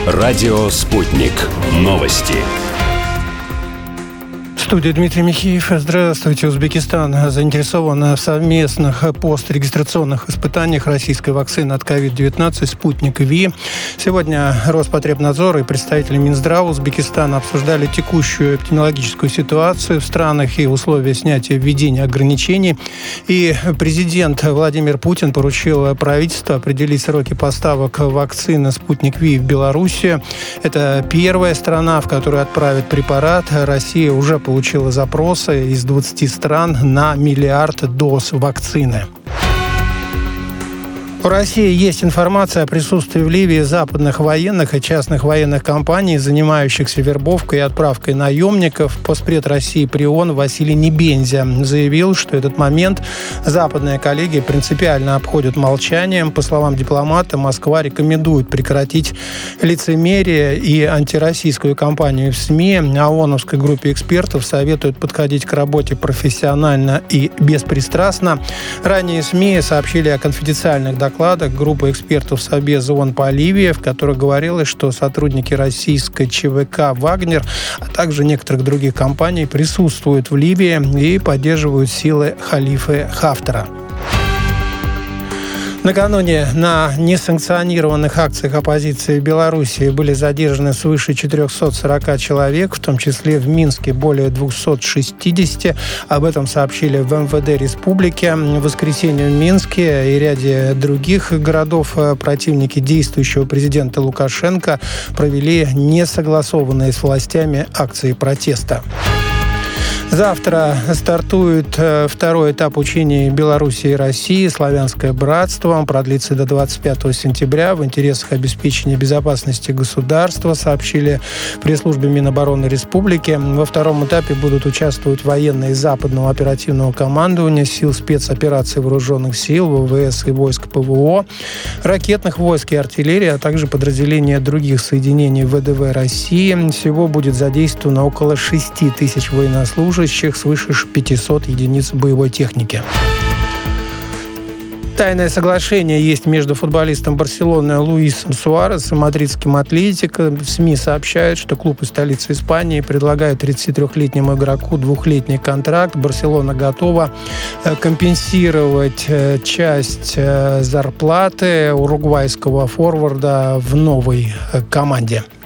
Радио «Спутник». Новости. В студии Дмитрий Михеев. Здравствуйте. Узбекистан заинтересован в совместных пострегистрационных испытаниях российской вакцины от COVID-19 «Спутник Ви». Сегодня Роспотребнадзор и представители Минздрава Узбекистана обсуждали текущую эпидемиологическую ситуацию в странах и условия снятия введения ограничений. И президент Владимир Путин поручил правительству определить сроки поставок вакцины «Спутник Ви» в Белоруссию. Это первая страна, в которую отправят препарат. Россия уже получила запросы из 20 стран на 1 миллиард доз вакцины. У России есть информация о присутствии в Ливии западных военных и частных военных компаний, занимающихся вербовкой и отправкой наемников. Постпред России при ООН Василий Небензя заявил, что этот момент западные коллеги принципиально обходят молчанием. По словам дипломата, Москва рекомендует прекратить лицемерие и антироссийскую кампанию в СМИ, а ООНовской группе экспертов советуют подходить к работе профессионально и беспристрастно. Ранее СМИ сообщили о конфиденциальных докладах группы экспертов Совбеза ООН по Ливии, в которой говорилось, что сотрудники российской ЧВК «Вагнер», а также некоторых других компаний присутствуют в Ливии и поддерживают силы халифа Хафтара. Накануне на несанкционированных акциях оппозиции в Белоруссии были задержаны свыше 440 человек, в том числе в Минске более 260. Об этом сообщили в МВД республики. В воскресенье в Минске и ряде других городов противники действующего президента Лукашенко провели несогласованные с властями акции протеста. Завтра стартует второй этап учений Беларуси и России «Славянское братство». Он продлится до 25 сентября в интересах обеспечения безопасности государства, сообщили в пресс-службе Минобороны Республики. Во втором этапе будут участвовать военные Западного оперативного командования, сил спецопераций вооруженных сил, ВВС и войск ПВО, ракетных войск и артиллерии, а также подразделения других соединений ВДВ России. Всего будет задействовано около 6 тысяч военнослужащих, свыше 500 единиц боевой техники. Тайное соглашение есть между футболистом Барселоны Луисом Суаресом и мадридским Атлетико. В СМИ сообщают, что клуб из столицы Испании предлагает 33-летнему игроку двухлетний контракт. Барселона готова компенсировать часть зарплаты уругвайского форварда в новой команде.